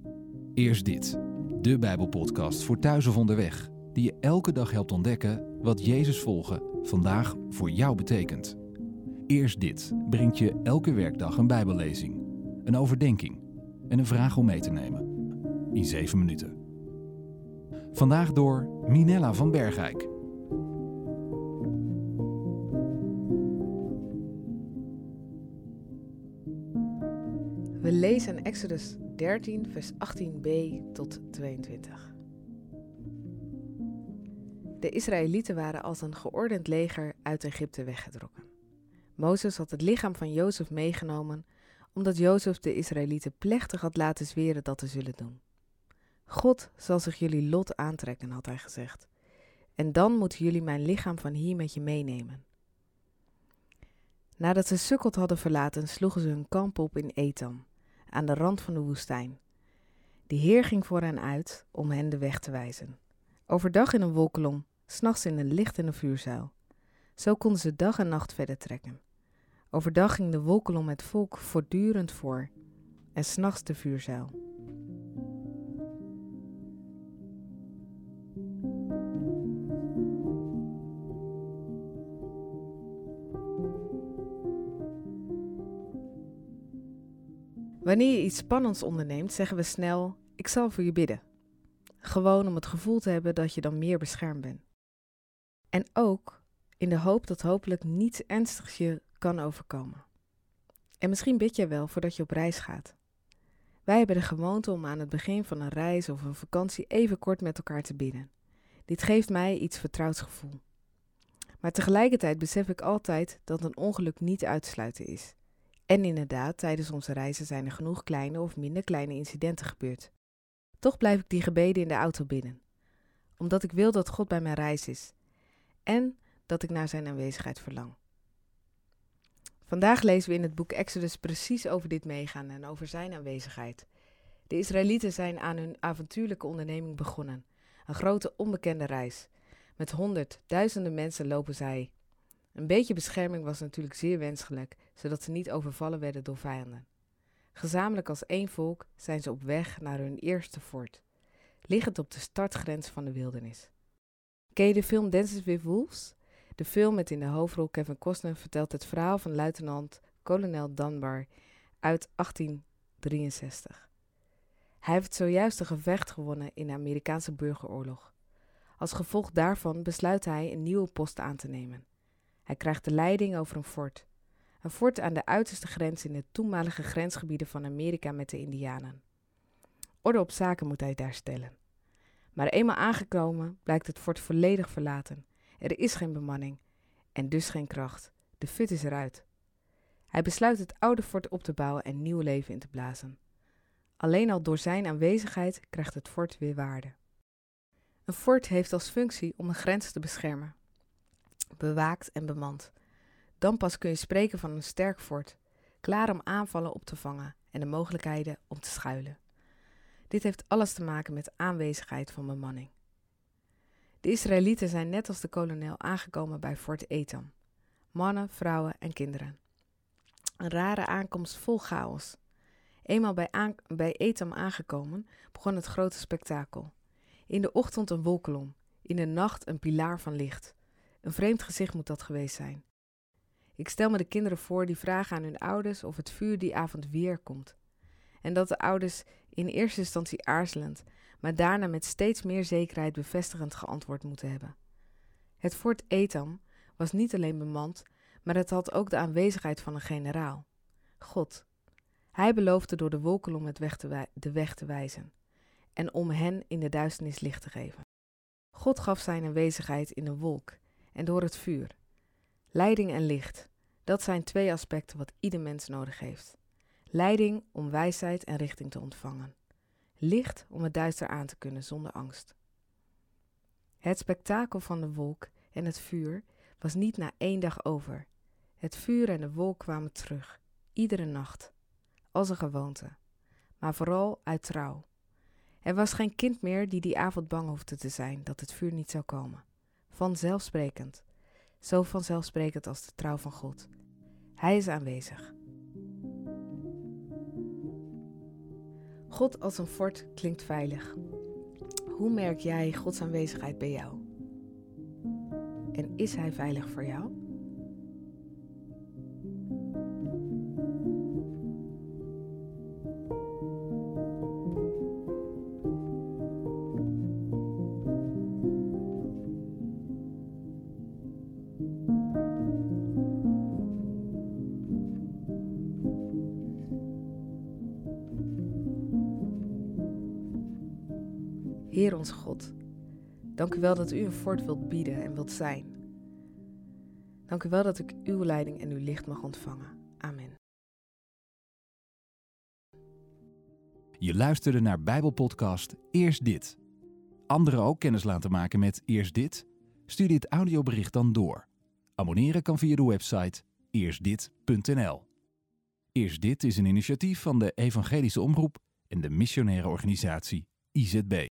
Eerst dit, de Bijbelpodcast voor thuis of onderweg, die je elke dag helpt ontdekken wat Jezus volgen vandaag voor jou betekent. Eerst dit brengt je elke werkdag een Bijbellezing, een overdenking en een vraag om mee te nemen. In 7 minuten. Vandaag door Minella van Bergijk. We lezen Exodus 13, vers 18b tot 22. De Israëlieten waren als een geordend leger uit Egypte weggetrokken. Mozes had het lichaam van Jozef meegenomen, omdat Jozef de Israëlieten plechtig had laten zweren dat te zullen doen. God zal zich jullie lot aantrekken, had hij gezegd. En dan moeten jullie mijn lichaam van hier met je meenemen. Nadat ze Sukkot hadden verlaten, sloegen ze hun kamp op in Etam, aan de rand van de woestijn. De Heer ging voor hen uit om hen de weg te wijzen. Overdag in een wolkolom, 's nachts in een licht en een vuurzuil. Zo konden ze dag en nacht verder trekken. Overdag ging de wolkolom het volk voortdurend voor en 's nachts de vuurzuil. Wanneer je iets spannends onderneemt, zeggen we snel, ik zal voor je bidden. Gewoon om het gevoel te hebben dat je dan meer beschermd bent. En ook in de hoop dat hopelijk niets ernstigs je kan overkomen. En misschien bid je wel voordat je op reis gaat. Wij hebben de gewoonte om aan het begin van een reis of een vakantie even kort met elkaar te bidden. Dit geeft mij iets vertrouwds gevoel. Maar tegelijkertijd besef ik altijd dat een ongeluk niet uit te sluiten is. En inderdaad, tijdens onze reizen zijn er genoeg kleine of minder kleine incidenten gebeurd. Toch blijf ik die gebeden in de auto bidden. Omdat ik wil dat God bij mijn reis is. En dat ik naar zijn aanwezigheid verlang. Vandaag lezen we in het boek Exodus precies over dit meegaan en over zijn aanwezigheid. De Israëlieten zijn aan hun avontuurlijke onderneming begonnen. Een grote onbekende reis. Met duizenden mensen lopen zij. Een beetje bescherming was natuurlijk zeer wenselijk, zodat ze niet overvallen werden door vijanden. Gezamenlijk als één volk zijn ze op weg naar hun eerste fort, liggend op de startgrens van de wildernis. Ken je de film Dances with Wolves? De film met in de hoofdrol Kevin Costner vertelt het verhaal van luitenant-kolonel Dunbar uit 1863. Hij heeft zojuist een gevecht gewonnen in de Amerikaanse burgeroorlog. Als gevolg daarvan besluit hij een nieuwe post aan te nemen. Hij krijgt de leiding over een fort. Een fort aan de uiterste grens in de toenmalige grensgebieden van Amerika met de Indianen. Orde op zaken moet hij daar stellen. Maar eenmaal aangekomen blijkt het fort volledig verlaten. Er is geen bemanning en dus geen kracht. De fut is eruit. Hij besluit het oude fort op te bouwen en nieuw leven in te blazen. Alleen al door zijn aanwezigheid krijgt het fort weer waarde. Een fort heeft als functie om een grens te beschermen. Bewaakt en bemand. Dan pas kun je spreken van een sterk fort, klaar om aanvallen op te vangen en de mogelijkheden om te schuilen. Dit heeft alles te maken met aanwezigheid van bemanning. De Israëlieten zijn net als de kolonel aangekomen bij Fort Etam. Mannen, vrouwen en kinderen. Een rare aankomst vol chaos. Eenmaal bij Etam aangekomen begon het grote spektakel. In de ochtend een wolkolom, in de nacht een pilaar van licht. Een vreemd gezicht moet dat geweest zijn. Ik stel me de kinderen voor die vragen aan hun ouders of het vuur die avond weer komt. En dat de ouders in eerste instantie aarzelend, maar daarna met steeds meer zekerheid bevestigend geantwoord moeten hebben. Het fort Etam was niet alleen bemand, maar het had ook de aanwezigheid van een generaal. God. Hij beloofde door de wolkolom de weg te wijzen en om hen in de duisternis licht te geven. God gaf zijn aanwezigheid in een wolk en door het vuur. Leiding en licht, dat zijn 2 aspecten wat ieder mens nodig heeft. Leiding om wijsheid en richting te ontvangen. Licht om het duister aan te kunnen zonder angst. Het spektakel van de wolk en het vuur was niet na 1 dag over. Het vuur en de wolk kwamen terug, iedere nacht, als een gewoonte, maar vooral uit trouw. Er was geen kind meer die avond bang hoefde te zijn dat het vuur niet zou komen. Vanzelfsprekend. Zo vanzelfsprekend als de trouw van God. Hij is aanwezig. God als een fort klinkt veilig. Hoe merk jij Gods aanwezigheid bij jou? En is Hij veilig voor jou? Heer onze God, dank u wel dat u een fort wilt bieden en wilt zijn. Dank u wel dat ik uw leiding en uw licht mag ontvangen. Amen. Je luisterde naar Bijbelpodcast Eerst Dit. Anderen ook kennis laten maken met Eerst Dit? Stuur dit audiobericht dan door. Abonneren kan via de website eerstdit.nl. Eerst Dit is een initiatief van de Evangelische Omroep en de missionaire organisatie IZB.